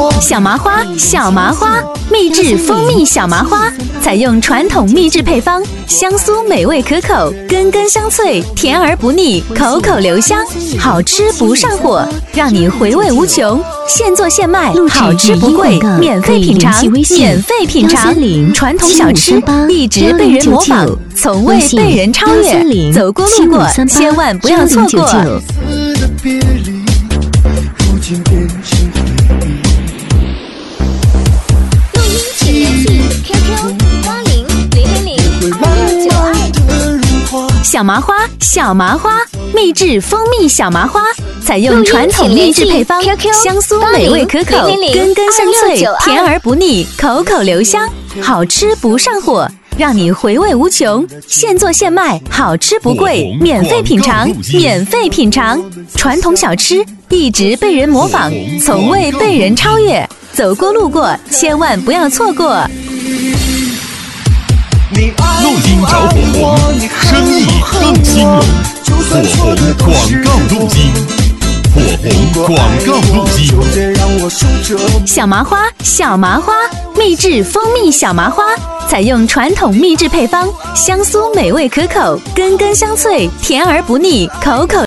小麻花，小麻花，秘制蜂蜜小麻花，采用传统秘制配方，香酥美味可口，根根香脆，甜而不腻，口口留香，好吃不上火，让你回味无穷。现做现卖，好吃不贵，免费品尝，免费品尝。传统小吃一直被人模仿，从未被人超越。走过路过，千万不要错过。 录音请联系 QQ 80000692。 小麻花，小麻花，秘制蜂蜜小麻花，采用传统秘制配方，香酥美味可口，根根香脆，甜而不腻，口口留香，好吃不上火，让你回味无穷。现做现卖，好吃不贵，免费品尝，免费品尝。传统小吃一直被人模仿，从未被人超越。走过路过，千万不要错过。 录音找火红，生意更兴隆。火红广告录音，火红广告录音。 小麻花，小麻花，秘制蜂蜜小麻花，采用传统秘制配方，香酥美味可口，根根香脆，甜而不腻，口口